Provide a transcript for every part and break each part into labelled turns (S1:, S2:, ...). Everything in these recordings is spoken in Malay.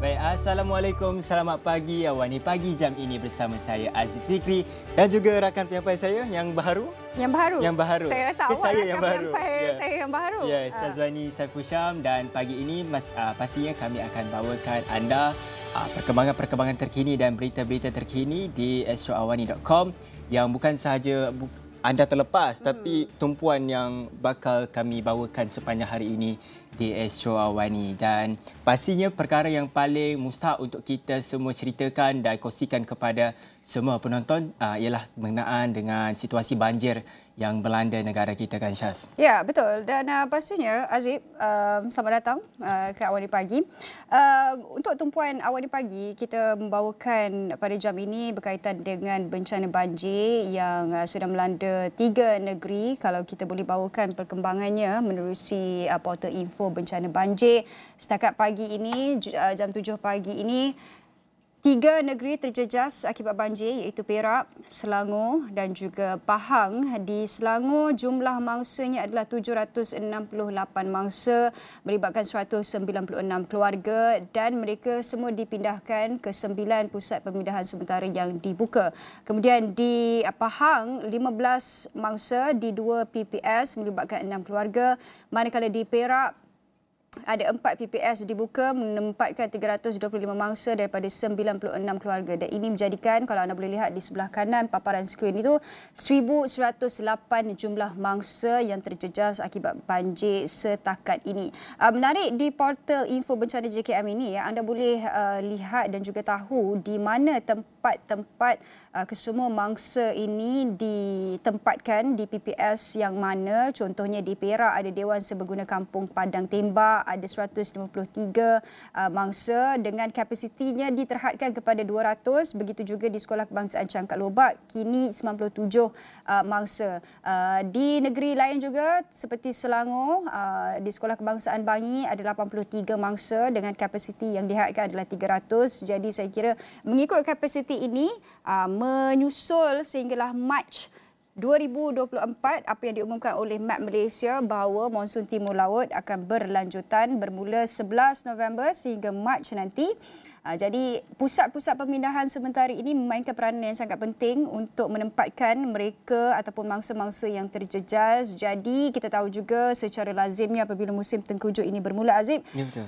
S1: Baik, Assalamualaikum, selamat pagi Awani Pagi jam ini bersama saya Azib Zikri dan juga rakan penyampai saya yang baru. Yang baru.
S2: Saya rasa awak
S1: saya
S2: rakan
S1: yang baru.
S2: saya yang baru.
S1: Ya, Sazwani Saiful Syam, dan pagi ini pastinya kami akan bawakan anda perkembangan-perkembangan terkini dan berita-berita terkini di astroawani.com yang bukan sahaja anda terlepas tapi tumpuan yang bakal kami bawakan sepanjang hari ini di Astro Awani. Dan pastinya perkara yang paling mustahak untuk kita semua ceritakan dan kongsikan kepada semua penonton ialah berkenaan dengan situasi banjir yang melanda negara kita, kan Syaz?
S2: Ya, betul. Dan pastinya Azib, selamat datang ke Awani Pagi. Untuk tumpuan Awani Pagi, kita membawakan pada jam ini berkaitan dengan bencana banjir yang sedang melanda 3 negeri. Kalau kita boleh bawakan perkembangannya menerusi portal info bencana banjir. Setakat pagi ini, jam 7 pagi ini, 3 negeri terjejas akibat banjir iaitu Perak, Selangor dan juga Pahang. Di Selangor jumlah mangsanya adalah 768 mangsa melibatkan 196 keluarga dan mereka semua dipindahkan ke 9 pusat pemindahan sementara yang dibuka. Kemudian di Pahang 15 mangsa di 2 PPS melibatkan 6 keluarga, manakala di Perak ada 4 PPS dibuka menempatkan 325 mangsa daripada 96 keluarga, dan ini menjadikan, kalau anda boleh lihat di sebelah kanan paparan skrin itu, 1,108 jumlah mangsa yang terjejas akibat banjir setakat ini. Menarik, di portal info bencana JKM ini anda boleh lihat dan juga tahu di mana tempat-tempat kesemua mangsa ini ditempatkan di PPS yang mana. Contohnya di Perak ada Dewan Serbaguna Kampung Padang Tembak, ada 153 mangsa dengan kapasitinya diterhadkan kepada 200. Begitu juga di Sekolah Kebangsaan Cangkat Lobak, kini 97 mangsa. Di negeri lain juga seperti Selangor, di Sekolah Kebangsaan Bangi ada 83 mangsa dengan kapasiti yang dihadkan adalah 300. Jadi saya kira mengikut kapasiti ini menyusul sehinggalah Mac 2024, apa yang diumumkan oleh MAP Malaysia bahawa monsun timur laut akan berlanjutan bermula 11 November sehingga Mac nanti. Jadi pusat-pusat pemindahan sementara ini memainkan peranan yang sangat penting untuk menempatkan mereka ataupun mangsa-mangsa yang terjejas. Jadi kita tahu juga secara lazimnya apabila musim tengkujuh ini bermula, Azib,
S1: Ya, betul.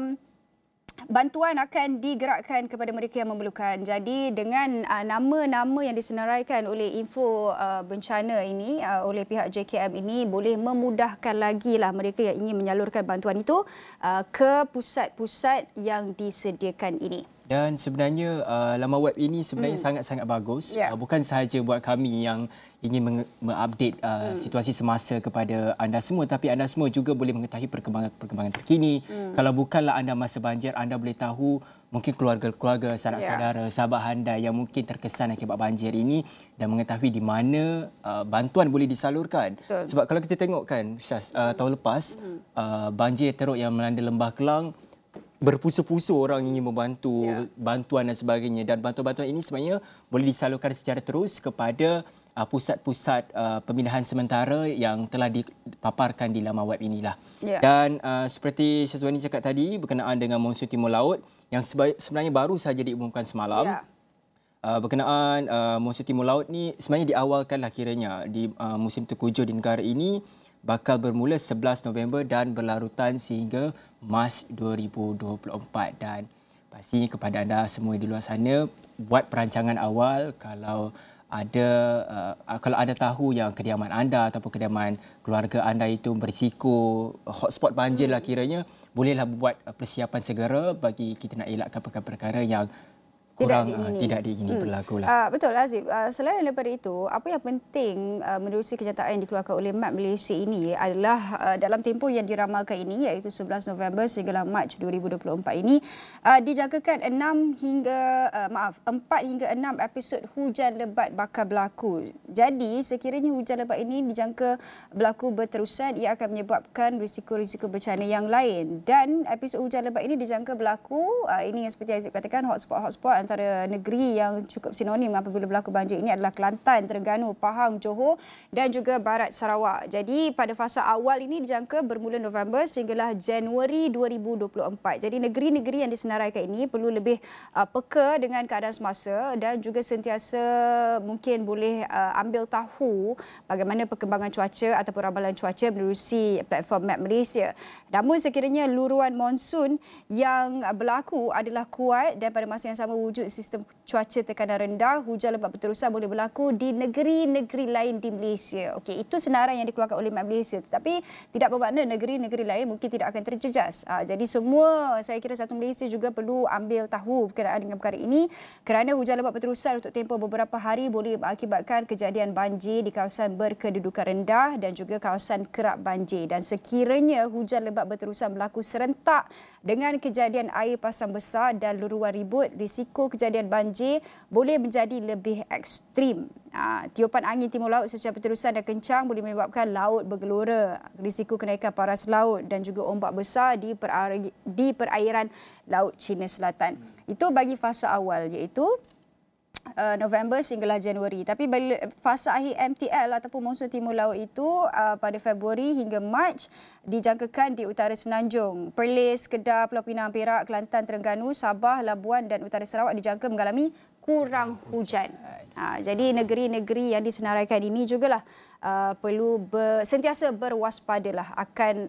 S2: Bantuan akan digerakkan kepada mereka yang memerlukan. Jadi dengan nama-nama yang disenaraikan oleh info bencana ini oleh pihak JKM ini boleh memudahkan lagi lah mereka yang ingin menyalurkan bantuan itu ke pusat-pusat yang disediakan ini.
S1: Dan sebenarnya laman web ini sebenarnya sangat-sangat bagus. Bukan sahaja buat kami yang ingin mengupdate situasi semasa kepada anda semua, tapi anda semua juga boleh mengetahui perkembangan terkini. Kalau bukanlah anda masa banjir, anda boleh tahu mungkin keluarga-keluarga, saudara-saudara, sahabat anda yang mungkin terkesan akibat banjir ini dan mengetahui di mana bantuan boleh disalurkan.
S2: Betul.
S1: Sebab kalau kita tengok kan, Syaz, tahun lepas banjir teruk yang melanda Lembah Kelang, berpusu-pusu orang ingin membantu, bantuan dan sebagainya, dan bantuan-bantuan ini sebenarnya boleh disalurkan secara terus kepada pusat-pusat pemindahan sementara yang telah dipaparkan di laman web inilah. Dan seperti Syazwani cakap tadi berkenaan dengan monsun timur laut yang sebenarnya baru sahaja diumumkan semalam. Berkenaan monsun timur laut ni sebenarnya diawalkanlah kiranya di musim tengkujuh di negara ini bakal bermula 11 November dan berlarutan sehingga Mac 2024. Dan pastinya kepada anda semua di luar sana, buat perancangan awal. Kalau anda tahu yang kediaman anda ataupun kediaman keluarga anda itu berisiko hotspot banjir lah kiranya, bolehlah buat persiapan segera bagi kita nak elakkan perkara-perkara yang tidak diingini berlaku lah.
S2: Betul, Azib. Selain daripada itu, apa yang penting menerusi kenyataan yang dikeluarkan oleh MAP Malaysia ini adalah dalam tempoh yang diramalkan ini, iaitu 11 November sehingga Mac 2024 ini, dijangkakan 4 hingga 6 episod hujan lebat bakal berlaku. Jadi sekiranya hujan lebat ini dijangka berlaku berterusan, ia akan menyebabkan risiko-risiko bencana yang lain. Dan episod hujan lebat ini dijangka berlaku, ini yang seperti Azib katakan, hotspot antara negeri yang cukup sinonim apabila berlaku banjir ini adalah Kelantan, Terengganu, Pahang, Johor dan juga Barat Sarawak. Jadi pada fasa awal ini dijangka bermula November sehinggalah Januari 2024. Jadi negeri-negeri yang disenaraikan ini perlu lebih peka dengan keadaan semasa dan juga sentiasa mungkin boleh ambil tahu bagaimana perkembangan cuaca ataupun ramalan cuaca menerusi platform Map Malaysia. Namun sekiranya luruan monsun yang berlaku adalah kuat dan pada masa yang sama wujud sistem cuaca tekanan rendah, hujan lebat berterusan boleh berlaku di negeri-negeri lain di Malaysia. Okey, itu senarai yang dikeluarkan oleh Map Malaysia, tetapi tidak bermakna negeri-negeri lain mungkin tidak akan terjejas. Jadi semua, saya kira satu Malaysia juga perlu ambil tahu berkenaan dengan perkara ini kerana hujan lebat berterusan untuk tempoh beberapa hari boleh mengakibatkan kejadian banjir di kawasan berkedudukan rendah dan juga kawasan kerap banjir. Dan sekiranya hujan lebat berterusan berlaku serentak dengan kejadian air pasang besar dan luruan ribut, risiko kejadian banjir boleh menjadi lebih ekstrim. Tiupan angin timur laut secara berterusan dan kencang boleh menyebabkan laut bergelora, risiko kenaikan paras laut dan juga ombak besar di perairan Laut Cina Selatan. Itu bagi fasa awal, iaitu November sehinggalah Januari. Tapi fasa akhir MTL ataupun monsun timur laut itu pada Februari hingga Mac dijangkakan di utara Semenanjung, Perlis, Kedah, Pulau Pinang, Perak, Kelantan, Terengganu, Sabah, Labuan dan utara Sarawak dijangka mengalami kurang hujan. Jadi negeri-negeri yang disenaraikan ini jugalah perlu sentiasa berwaspadalah akan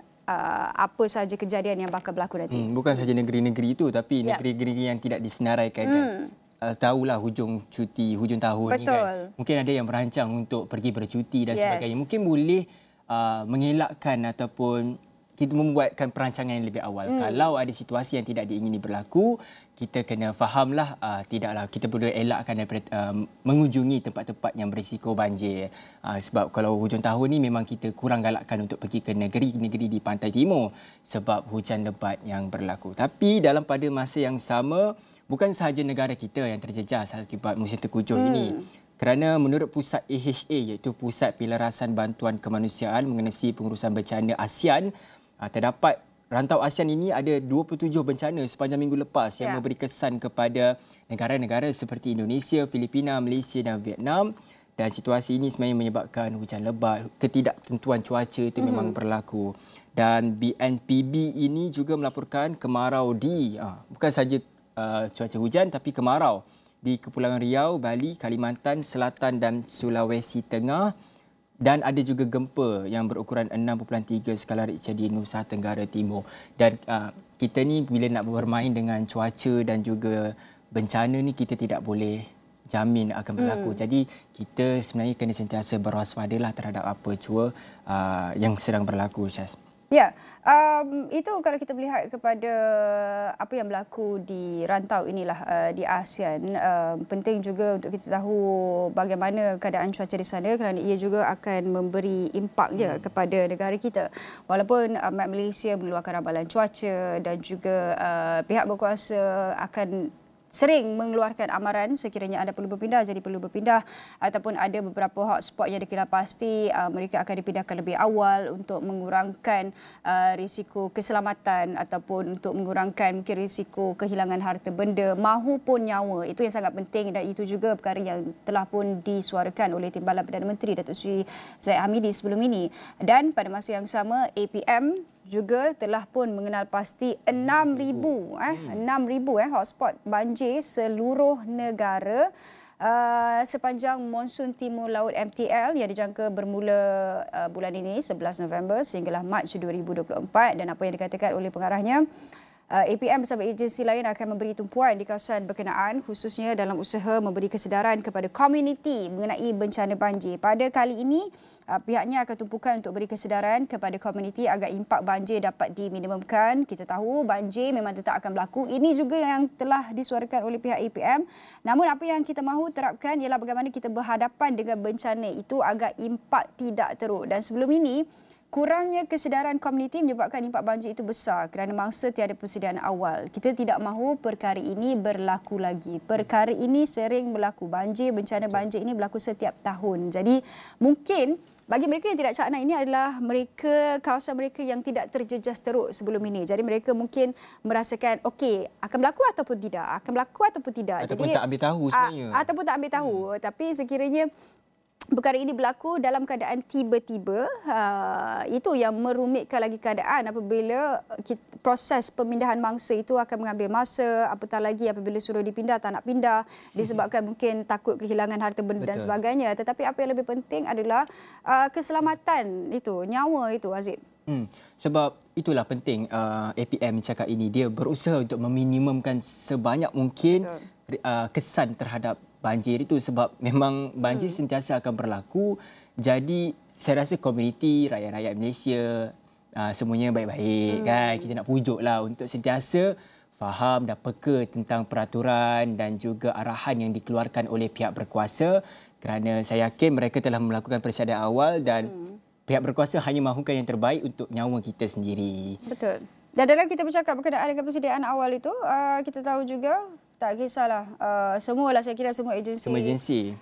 S2: apa sahaja kejadian yang bakal berlaku nanti.
S1: Bukan sahaja negeri-negeri itu tapi negeri-negeri yang tidak disenaraikan kan. Tahulah hujung tahun ni kan. Mungkin ada yang merancang untuk pergi bercuti dan sebagainya. Mungkin boleh mengelakkan ataupun kita membuatkan perancangan yang lebih awal. Kalau ada situasi yang tidak diingini berlaku, kita kena fahamlah tidaklah kita perlu elakkan daripada mengunjungi tempat-tempat yang berisiko banjir. Sebab kalau hujung tahun ni memang kita kurang galakkan untuk pergi ke negeri-negeri di pantai timur sebab hujan lebat yang berlaku. Tapi dalam pada masa yang sama, bukan sahaja negara kita yang terjejas akibat musim terkujuh ini. Kerana menurut Pusat AHA iaitu Pusat Pelarasan Bantuan Kemanusiaan mengenai pengurusan bencana ASEAN, terdapat rantau ASEAN ini ada 27 bencana sepanjang minggu lepas yang memberi kesan kepada negara-negara seperti Indonesia, Filipina, Malaysia dan Vietnam. Dan situasi ini sebenarnya menyebabkan hujan lebat, ketidaktentuan cuaca itu memang berlaku. Dan BNPB ini juga melaporkan kemarau di bukan saja cuaca hujan tapi kemarau di Kepulauan Riau, Bali, Kalimantan Selatan dan Sulawesi Tengah, dan ada juga gempa yang berukuran 6.3 skala Richter di Nusa Tenggara Timur. Dan kita ni bila nak bermain dengan cuaca dan juga bencana ni kita tidak boleh jamin akan berlaku. Jadi kita sebenarnya kena sentiasa berwaspadalah terhadap apa jua yang sedang berlaku, Syaz.
S2: Ya, itu kalau kita melihat kepada apa yang berlaku di rantau inilah di ASEAN, penting juga untuk kita tahu bagaimana keadaan cuaca di sana kerana ia juga akan memberi impak kepada negara kita. Walaupun Map Malaysia mengeluarkan ramalan cuaca dan juga pihak berkuasa akan sering mengeluarkan amaran sekiranya anda perlu berpindah, jadi perlu berpindah, ataupun ada beberapa hotspot yang dikira pasti mereka akan dipindahkan lebih awal untuk mengurangkan risiko keselamatan ataupun untuk mengurangkan mungkin risiko kehilangan harta benda mahupun nyawa. Itu yang sangat penting dan itu juga perkara yang telah pun disuarakan oleh Timbalan Perdana Menteri Datuk Seri Zahid Hamidi sebelum ini. Dan pada masa yang sama APM juga telah pun mengenal pasti 6,000 hotspot banjir seluruh negara sepanjang monsun timur laut MTL yang dijangka bermula bulan ini 11 November sehinggalah Mac 2024. Dan apa yang dikatakan oleh pengarahnya, APM bersama agensi lain akan memberi tumpuan di kawasan berkenaan khususnya dalam usaha memberi kesedaran kepada komuniti mengenai bencana banjir. Pada kali ini, pihaknya akan tumpukan untuk beri kesedaran kepada komuniti agar impak banjir dapat diminimumkan. Kita tahu banjir memang tetap akan berlaku. Ini juga yang telah disuarakan oleh pihak APM. Namun apa yang kita mahu terapkan ialah bagaimana kita berhadapan dengan bencana itu agar impak tidak teruk. Dan sebelum ini, kurangnya kesedaran komuniti menyebabkan impak banjir itu besar kerana mangsa tiada persediaan awal. Kita tidak mahu perkara ini berlaku lagi. Perkara ini sering berlaku. Bencana banjir ini berlaku setiap tahun. Jadi mungkin bagi mereka yang tidak cakna ini adalah kawasan mereka yang tidak terjejas teruk sebelum ini. Jadi mereka mungkin merasakan okey, akan berlaku ataupun tidak,
S1: Ataupun
S2: jadi
S1: tak ambil tahu sebenarnya.
S2: Ataupun tak ambil tahu. Tapi sekiranya perkara ini berlaku dalam keadaan tiba-tiba, itu yang merumitkan lagi keadaan apabila proses pemindahan mangsa itu akan mengambil masa, apatah lagi apabila suruh dipindah tak nak pindah disebabkan mungkin takut kehilangan harta benda dan sebagainya. Tetapi apa yang lebih penting adalah keselamatan itu, nyawa itu, Aziz.
S1: Sebab itulah penting APM cakap ini, dia berusaha untuk meminimumkan sebanyak mungkin kesan terhadap banjir itu, sebab memang banjir sentiasa akan berlaku. Jadi saya rasa komuniti, rakyat-rakyat Malaysia semuanya baik-baik kan. Kita nak pujuklah untuk sentiasa faham dan peka tentang peraturan dan juga arahan yang dikeluarkan oleh pihak berkuasa, kerana saya yakin mereka telah melakukan persediaan awal dan pihak berkuasa hanya mahukan yang terbaik untuk nyawa kita sendiri.
S2: Betul. Dan dalam kita bercakap berkenaan dengan persediaan awal itu, kita tahu juga tak kisahlah, semualah saya kira semua agensi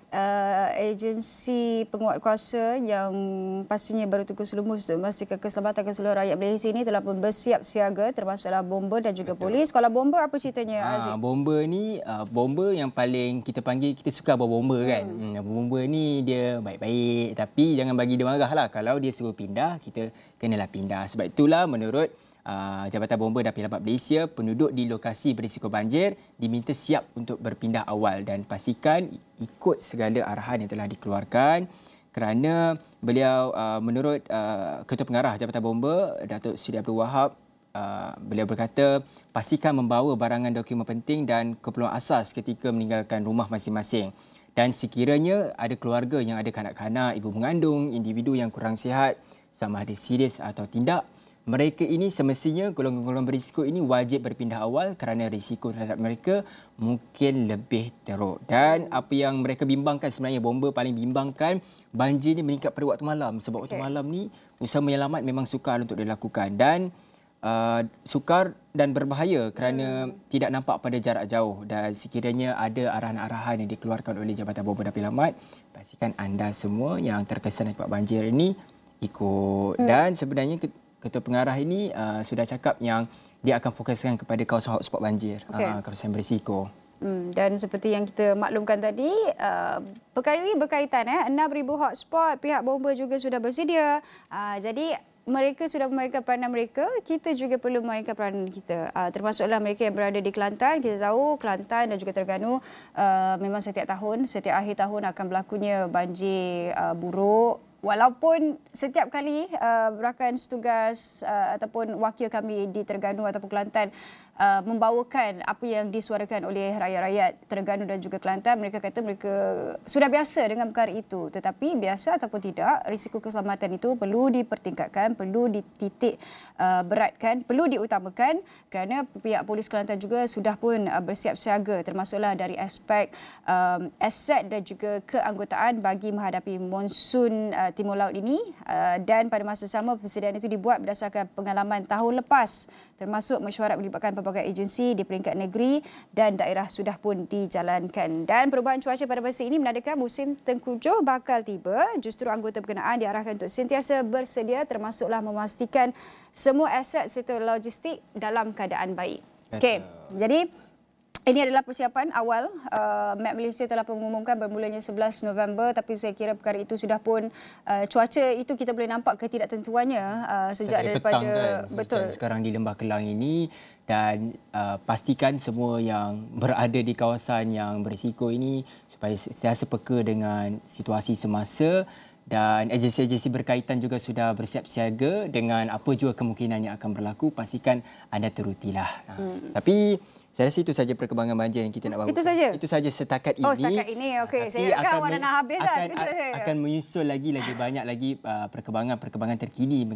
S2: penguat kuasa yang pastinya baru tukus lumus untuk memastikan keselamatan keseluruhan rakyat Malaysia ini telah pun bersiap siaga, termasuklah bomba dan juga polis. Kalau bomba apa ceritanya, Aziz?
S1: Bomba ni, bomba yang paling kita panggil, kita suka bawa bomba kan. Bomba ni dia baik-baik, tapi jangan bagi dia marah lah. Kalau dia suruh pindah, kita kenalah pindah. Sebab itulah menurut Jabatan Bomba dan Penyelamat Malaysia, penduduk di lokasi berisiko banjir diminta siap untuk berpindah awal dan pastikan ikut segala arahan yang telah dikeluarkan, kerana beliau menurut Ketua Pengarah Jabatan Bomba Datuk Seri Abdul Wahab, beliau berkata pastikan membawa barangan dokumen penting dan keperluan asas ketika meninggalkan rumah masing-masing. Dan sekiranya ada keluarga yang ada kanak-kanak, ibu mengandung, individu yang kurang sihat, sama ada serius atau tidak, mereka ini semestinya, golongan-golongan berisiko ini wajib berpindah awal kerana risiko terhadap mereka mungkin lebih teruk. Dan apa yang mereka bimbangkan sebenarnya, bomba paling bimbangkan banjir ni meningkat pada waktu malam. Sebab waktu malam ni usaha menyelamat memang sukar untuk dilakukan dan sukar dan berbahaya kerana tidak nampak pada jarak jauh. Dan sekiranya ada arahan-arahan yang dikeluarkan oleh Jabatan Bomba dan Penyelamat, pastikan anda semua yang terkesan akibat banjir ini ikut. Dan sebenarnya Ketua Pengarah ini sudah cakap yang dia akan fokuskan kepada kawasan hotspot banjir, kawasan berisiko.
S2: Dan seperti yang kita maklumkan tadi, perkara ini berkaitan 6,000 hotspot, pihak bomba juga sudah bersedia. Jadi mereka sudah memainkan peranan mereka, kita juga perlu memainkan peranan kita. Termasuklah mereka yang berada di Kelantan. Kita tahu Kelantan dan juga Terengganu memang setiap akhir tahun akan berlakunya banjir buruk. Walaupun setiap kali rakan setugas ataupun wakil kami di Terengganu ataupun Kelantan membawakan apa yang disuarakan oleh rakyat-rakyat Terengganu dan juga Kelantan, mereka kata mereka sudah biasa dengan perkara itu. Tetapi biasa ataupun tidak, risiko keselamatan itu perlu dipertingkatkan, perlu dititik beratkan, perlu diutamakan, kerana pihak Polis Kelantan juga sudah pun bersiap siaga, termasuklah dari aspek aset dan juga keanggotaan bagi menghadapi monsun Timur Laut ini. Dan pada masa sama, persediaan itu dibuat berdasarkan pengalaman tahun lepas, termasuk mesyuarat melibatkan pelbagai agensi di peringkat negeri dan daerah sudah pun dijalankan. Dan perubahan cuaca pada masa ini menandakan musim tengkujuh bakal tiba. Justru anggota berkenaan diarahkan untuk sentiasa bersedia, termasuklah memastikan semua aset serta logistik dalam keadaan baik. Okey, jadi ini adalah persiapan awal. Map Malaysia telah mengumumkan bermulanya 11 November, tapi saya kira perkara itu sudah pun cuaca itu kita boleh nampak ketidaktentuannya sejak daripada
S1: petang, kan?
S2: Betul.
S1: Sekarang di Lembah Kelang ini, dan pastikan semua yang berada di kawasan yang berisiko ini supaya sentiasa peka dengan situasi semasa, dan agensi-agensi berkaitan juga sudah bersiap siaga dengan apa jua kemungkinan yang akan berlaku. Pastikan anda terutilah. Tapi saya rasa itu saja perkembangan banjir yang kita nak bawakan.
S2: Itu saja?
S1: Itu saja setakat ini.
S2: Oh, setakat ini. Okey, saya ingatkan awak nak habis dah.
S1: Akan menyusul lagi banyak lagi perkembangan terkini.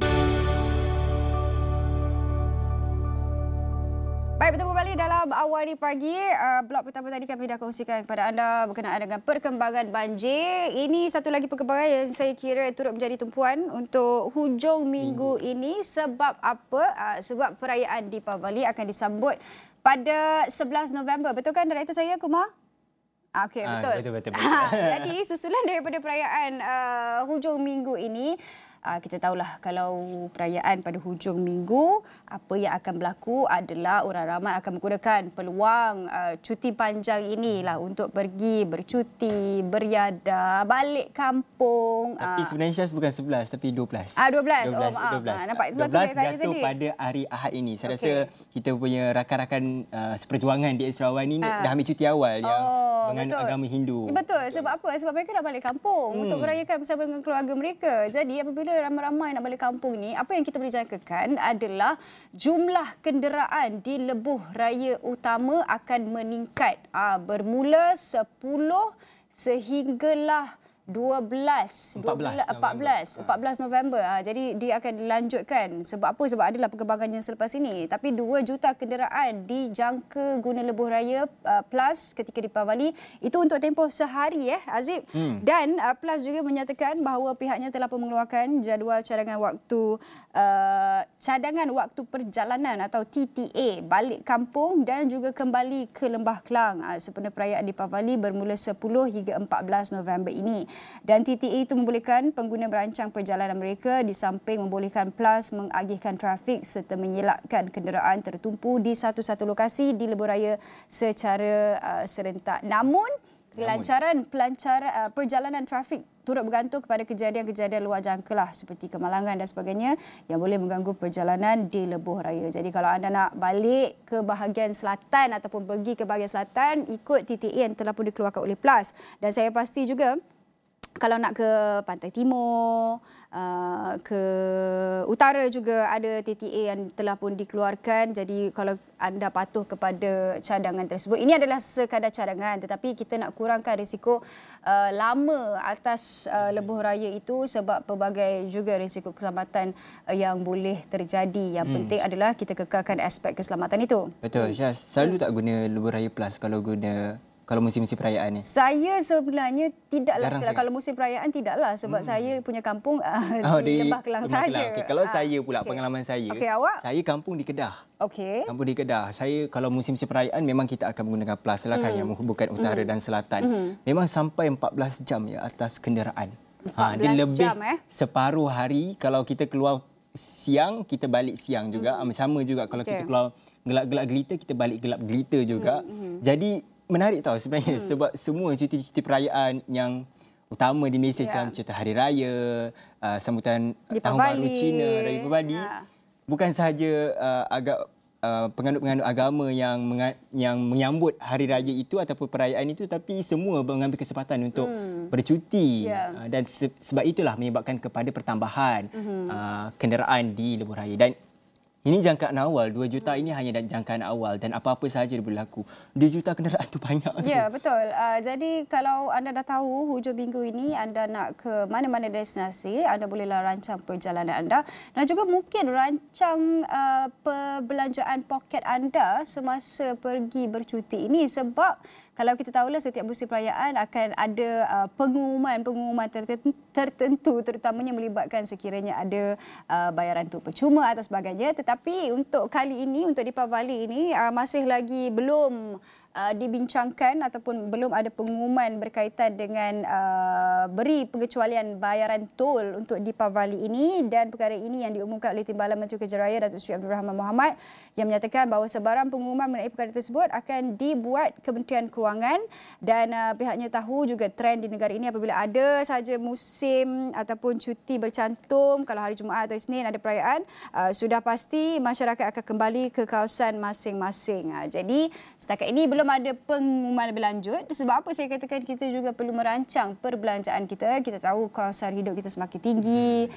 S2: Baik, bertemu kembali dalam Awal Ni Pagi. Blok pertama tadi kami dah kongsikan kepada anda berkenaan dengan perkembangan banjir. Ini satu lagi perkembangan yang saya kira turut menjadi tumpuan untuk hujung minggu ini. Sebab apa? Sebab perayaan Deepavali akan disambut pada 11 November. Betul kan, Director saya, Kumar? Okey, betul.
S1: Betul.
S2: Jadi susulan daripada perayaan hujung minggu ini, kita tahulah kalau perayaan pada hujung minggu, apa yang akan berlaku adalah orang ramai akan menggunakan peluang cuti panjang inilah untuk pergi bercuti, beriadah, balik kampung.
S1: Tapi sebenarnya Syaz bukan 11 tapi 12.
S2: 12. Oh, maaf.
S1: 12.
S2: Nampak sebab tu saya tanya
S1: jatuh
S2: tadi.
S1: pada hari Ahad ini. Saya rasa kita punya rakan-rakan seperjuangan di Sarawak ni dah ambil cuti awal yang menganut agama Hindu.
S2: Betul. Sebab apa? Sebab mereka nak balik kampung untuk merayakan bersama dengan keluarga mereka. Jadi apabila ramai-ramai nak balik kampung ni, apa yang kita boleh jangkakan adalah jumlah kenderaan di lebuh raya utama akan meningkat. Bermula 10 sehinggalah 14 November. Jadi dia akan dilanjutkan. Sebab apa? Sebab adalah perkembangan yang selepas ini. Tapi 2 juta kenderaan dijangka guna lebuh raya PLUS ketika di Pavali. Itu untuk tempoh sehari Azib. Dan PLUS juga menyatakan bahawa pihaknya telah mengeluarkan jadual cadangan waktu perjalanan atau TTA balik kampung dan juga kembali ke Lembah Kelang sempena perayaan di Pavali bermula 10 hingga 14 November ini. Dan TTA itu membolehkan pengguna merancang perjalanan mereka di samping membolehkan PLUS mengagihkan trafik serta mengelakkan kenderaan tertumpu di satu-satu lokasi di lebuh raya secara serentak. Namun kelancaran perjalanan trafik turut bergantung kepada kejadian-kejadian luar jangka lah seperti kemalangan dan sebagainya yang boleh mengganggu perjalanan di lebuh raya. Jadi kalau anda nak balik ke bahagian selatan ataupun pergi ke bahagian selatan, ikut TTA yang telah pun dikeluarkan oleh PLUS. Dan saya pasti juga kalau nak ke Pantai Timur, ke utara juga ada TTA yang telah pun dikeluarkan. Jadi kalau anda patuh kepada cadangan tersebut, ini adalah sekadar cadangan tetapi kita nak kurangkan risiko lama atas lebuh raya itu sebab pelbagai juga risiko keselamatan yang boleh terjadi. Yang penting adalah kita kekalkan aspek keselamatan itu.
S1: Betul. Syaz, selalu tak guna lebuh raya PLUS kalau musim-musim perayaan ni?
S2: Saya sebenarnya tidaklah. Kalau musim perayaan tidaklah sebab saya punya kampung di Lembah Kelang saja.
S1: Okay. Kalau saya pula pengalaman saya,
S2: awak?
S1: Saya kampung di Kedah.
S2: Kampung
S1: di Kedah. Saya kalau musim-musim perayaan memang kita akan menggunakan PLUS lah kan yang menghubungkan utara dan selatan. Memang sampai 14 jam atas kenderaan. Dia lebih separuh hari. Kalau kita keluar siang, kita balik siang juga. Sama juga kalau kita keluar gelap-gelap gelita, kita balik gelap gelita juga. Jadi menarik tahu sebenarnya sebab semua cuti-cuti perayaan yang utama di Malaysia macam cuti hari raya, sambutan Tahun Baru Cina, Raya Pavali, bukan sahaja penganut-penganut agama yang menyambut hari raya itu ataupun perayaan itu, tapi semua mengambil kesempatan untuk bercuti. Dan sebab itulah menyebabkan kepada pertambahan kenderaan di lebuh raya. Dan ini jangkaan awal, 2 juta ini hanya jangkaan awal dan apa-apa sahaja boleh berlaku. 2 juta kenderaan tu banyak tu.
S2: Ya, betul. Jadi kalau anda dah tahu hujung minggu ini anda nak ke mana-mana destinasi, anda bolehlah rancang perjalanan anda dan juga mungkin rancang perbelanjaan poket anda semasa pergi bercuti ini sebab kalau kita tahulah setiap musim perayaan akan ada pengumuman tertentu terutamanya melibatkan sekiranya ada bayaran tu percuma atau sebagainya. Tetapi untuk kali ini, untuk di Pavali ini masih lagi belum dibincangkan ataupun belum ada pengumuman berkaitan dengan beri pengecualian bayaran tol untuk di Pavali ini. Dan perkara ini yang diumumkan oleh Timbalan Menteri Kerja Raya Datuk Seri Abdul Rahman Mohamad yang menyatakan bahawa sebarang pengumuman mengenai perkara tersebut akan dibuat Kementerian Kewangan dan pihaknya tahu juga trend di negara ini apabila ada sahaja musim ataupun cuti bercantum, kalau hari Jumaat atau Isnin ada perayaan, sudah pasti masyarakat akan kembali ke kawasan masing-masing. Jadi setakat ini belum ada pengumuman lebih lanjut. Sebab apa saya katakan kita juga perlu merancang perbelanjaan kita. Kita tahu kos hidup kita semakin tinggi.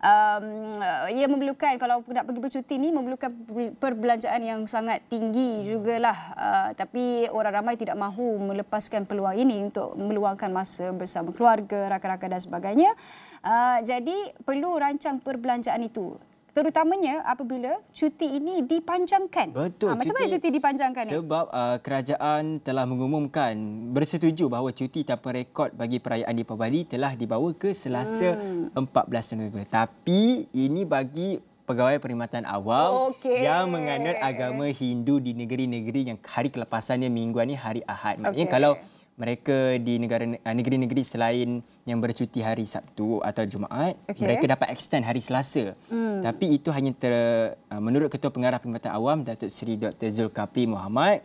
S2: Ia memerlukan, kalau nak pergi bercuti ni, memerlukan perbelanjaan yang sangat tinggi jugalah. Tapi orang ramai tidak mahu melepaskan peluang ini untuk meluangkan masa bersama keluarga, rakan-rakan dan sebagainya. Jadi perlu rancang perbelanjaan itu. Terutamanya apabila cuti ini dipanjangkan.
S1: Betul.
S2: Macam mana cuti dipanjangkan ni?
S1: Sebab kerajaan telah mengumumkan bersetuju bahawa cuti tanpa rekod bagi perayaan di Pavali telah dibawa ke Selasa 14 November. Tapi ini bagi pegawai perkhidmatan awam yang menganut agama Hindu di negeri-negeri yang hari kelepasannya mingguan ni hari Ahad. Maknanya kalau mereka di negeri-negeri selain yang bercuti hari Sabtu atau Jumaat, mereka dapat extend hari Selasa. Tapi itu hanya menurut Ketua Pengarah Perkhidmatan Awam Datuk Seri Dr. Zulkifli Mohamed,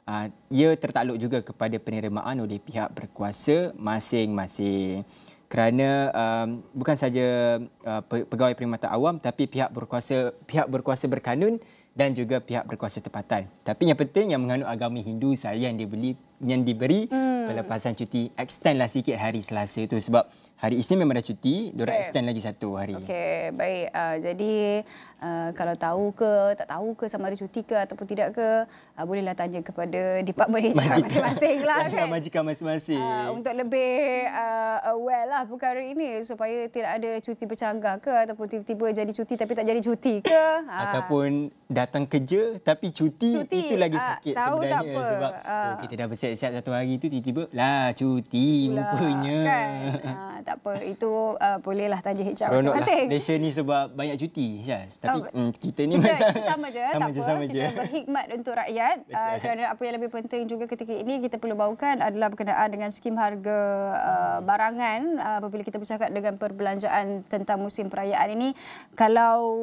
S1: ia tertakluk juga kepada penerimaan oleh pihak berkuasa masing-masing. Kerana bukan saja pegawai perkhidmatan awam tapi pihak berkuasa berkanun dan juga pihak berkuasa tempatan. Tapi yang penting yang menganut agama Hindu saya yang diberi pelepasan cuti, extendlah sikit hari Selasa itu sebab hari Isnin memang dah cuti, diorang extend lagi satu hari.
S2: Okey, baik. Jadi kalau tahu ke, tak tahu ke sama ada cuti ke ataupun tidak ke, bolehlah tanya kepada Department HR masing-masing lah kan.
S1: Majikan masing-masing.
S2: Untuk lebih aware lah perkara ini supaya tidak ada cuti bercanggah ke ataupun tiba-tiba jadi cuti tapi tak jadi cuti ke.
S1: Ataupun datang kerja tapi cuti itu lagi sakit sebenarnya.
S2: Tak apa.
S1: Sebab kita dah bersiap-siap satu hari tu tiba-tiba lah cuti rupanya.
S2: Kan? Tak apa, itu bolehlah tanya HR
S1: seronok
S2: masing-masing.
S1: Lah Malaysia ni sebab banyak cuti. Tapi kita ni
S2: sama je, tak apa.
S1: Sama je.
S2: Kita berkhidmat untuk rakyat. Kerana apa yang lebih penting juga ketika ini kita perlu bawakan adalah berkenaan dengan skim harga barangan. Apabila kita bercakap dengan perbelanjaan tentang musim perayaan ini, kalau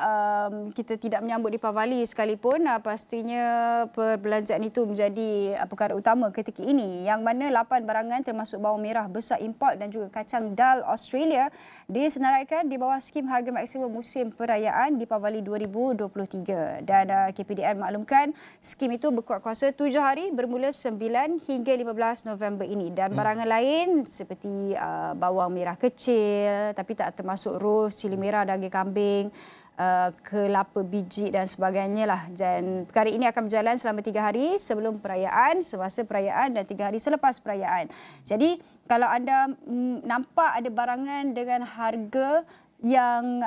S2: kita tidak menyambut Deepavali sekalipun, pastinya perbelanjaan itu menjadi perkara utama ketika ini. Yang mana 8 barangan termasuk bawang merah besar import dan juga kacang dal Australia disenaraikan di bawah skim harga maksimum musim perayaan Deepavali 2023. Dan KPDN maklumkan skim itu berkuat kuasa 7 hari bermula 9 hingga 15 November ini. Dan barangan lain seperti bawang merah kecil tapi tak termasuk ros, cili merah, daging kambing, kelapa biji dan sebagainya lah. Dan perkara ini akan berjalan selama 3 hari sebelum perayaan, semasa perayaan dan 3 hari selepas perayaan. Jadi kalau anda nampak ada barangan dengan harga yang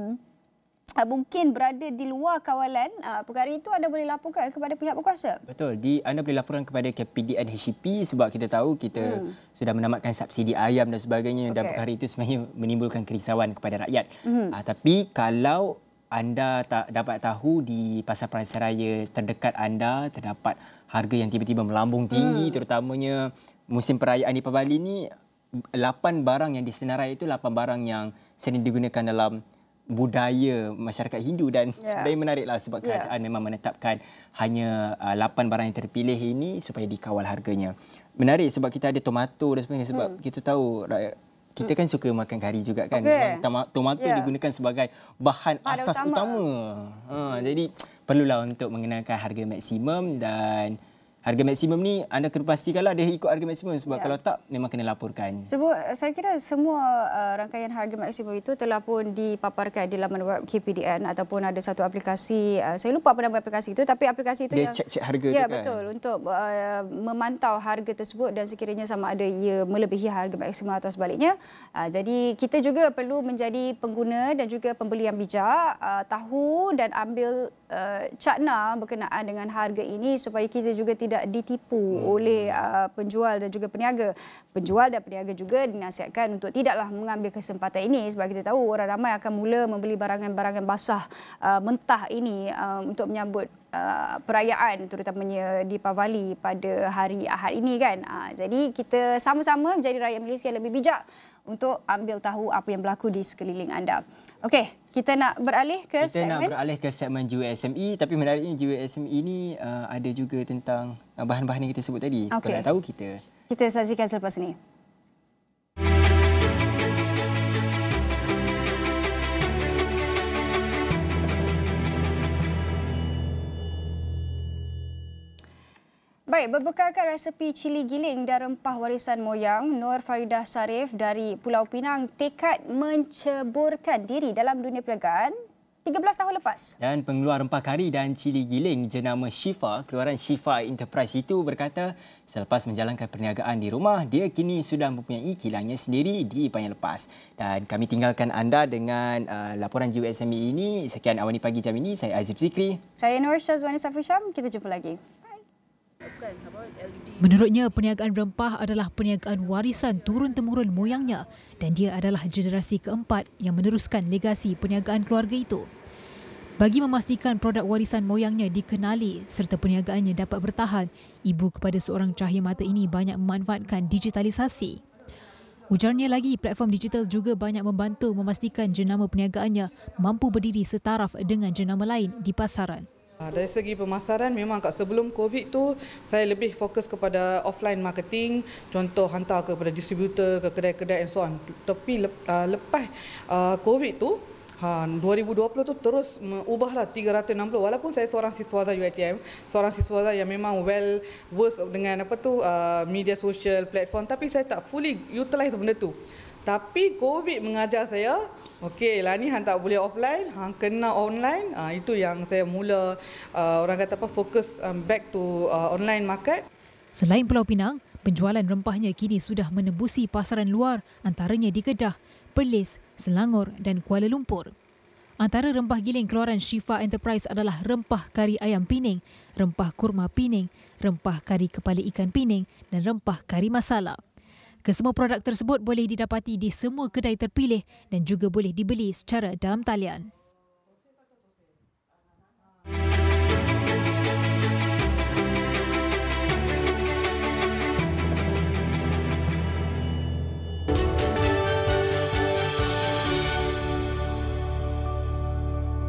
S2: mungkin berada di luar kawalan, perkara itu anda boleh laporkan kepada pihak berkuasa.
S1: Betul. Anda boleh laporkan kepada KPDN HCP sebab kita tahu kita sudah menamatkan subsidi ayam dan sebagainya dan perkara itu sebenarnya menimbulkan kerisauan kepada rakyat. Tapi kalau anda tak dapat tahu di pasar pasaraya terdekat anda terdapat harga yang tiba-tiba melambung tinggi, terutamanya musim perayaan Deepavali ni, 8 barang yang disenarai itu 8 barang yang sering digunakan dalam budaya masyarakat Hindu dan sebenarnya menariklah sebab kerajaan memang menetapkan hanya 8 barang yang terpilih ini supaya dikawal harganya. Menarik sebab kita ada tomato dan sebagainya sebab kita tahu rakyat kita kan suka makan kari juga kan. Tomato digunakan sebagai bahan asas utama. Jadi perlulah untuk mengenalkan harga maksimum dan harga maksimum ni anda kena pastikanlah dia ikut harga maksimum sebab kalau tak memang kena laporkan.
S2: Sebab saya kira semua rangkaian harga maksimum itu telah pun dipaparkan di laman web KPDN ataupun ada satu aplikasi, saya lupa apa nama aplikasi itu, tapi aplikasi itu
S1: dia cek harga tu kan.
S2: Ya betul, untuk memantau harga tersebut dan sekiranya sama ada ia melebihi harga maksimum atau sebaliknya. Jadi kita juga perlu menjadi pengguna dan juga pembeli yang bijak, tahu dan ambil cakna berkenaan dengan harga ini supaya kita juga tidak ditipu oleh penjual dan juga peniaga. Penjual dan peniaga juga dinasihatkan untuk tidaklah mengambil kesempatan ini sebab kita tahu orang ramai akan mula membeli barangan-barangan basah mentah ini untuk menyambut perayaan terutamanya Deepavali pada hari Ahad ini kan. Jadi kita sama-sama menjadi rakyat Malaysia yang lebih bijak untuk ambil tahu apa yang berlaku di sekeliling anda. Okey, kita nak beralih ke
S1: segmen JUSME, tapi menariknya JUSME ini ada juga tentang bahan-bahan yang kita sebut tadi. Kalau nak tahu kita
S2: saksikan selepas ini. Baik, berbekalkan resepi cili giling dan rempah warisan moyang, Nur Faridah Sarif dari Pulau Pinang tekad menceburkan diri dalam dunia perniagaan 13 tahun lepas.
S1: Dan pengeluar rempah kari dan cili giling jenama Shifa, keluaran Shifa Enterprise itu berkata selepas menjalankan perniagaan di rumah, dia kini sudah mempunyai kilangnya sendiri di Payung Lepas. Dan kami tinggalkan anda dengan laporan JUSME ini. Sekian Awani Pagi jam ini. Saya Azib Zikri.
S2: Saya Nur Syazwani Safisham. Kita jumpa lagi.
S3: Menurutnya, perniagaan rempah adalah perniagaan warisan turun-temurun moyangnya dan dia adalah generasi keempat yang meneruskan legasi perniagaan keluarga itu. Bagi memastikan produk warisan moyangnya dikenali serta perniagaannya dapat bertahan, ibu kepada seorang cahaya mata ini banyak memanfaatkan digitalisasi. Ujarnya lagi, platform digital juga banyak membantu memastikan jenama perniagaannya mampu berdiri setaraf dengan jenama lain di pasaran.
S4: Dari segi pemasaran, memang kat sebelum COVID tu saya lebih fokus kepada offline marketing, contoh hantar kepada distributor, ke kedai-kedai and so on. Tapi lepas COVID tu, 2020 tu terus ubahlah 360. Walaupun saya seorang siswaza UiTM, seorang siswaza yang memang well versed dengan media sosial, platform, tapi saya tak fully utilize benda tu. Tapi COVID mengajar saya, okey lah ni hang tak boleh offline, hang kena online. Itu yang saya mula orang kata fokus back to online market.
S3: Selain Pulau Pinang, penjualan rempahnya kini sudah menembusi pasaran luar, antaranya di Kedah, Perlis, Selangor dan Kuala Lumpur. Antara rempah giling keluaran Shifa Enterprise adalah rempah kari ayam Pening, rempah kurma Pening, rempah kari kepala ikan Pening dan rempah kari masala. Kesemua produk tersebut boleh didapati di semua kedai terpilih dan juga boleh dibeli secara dalam talian.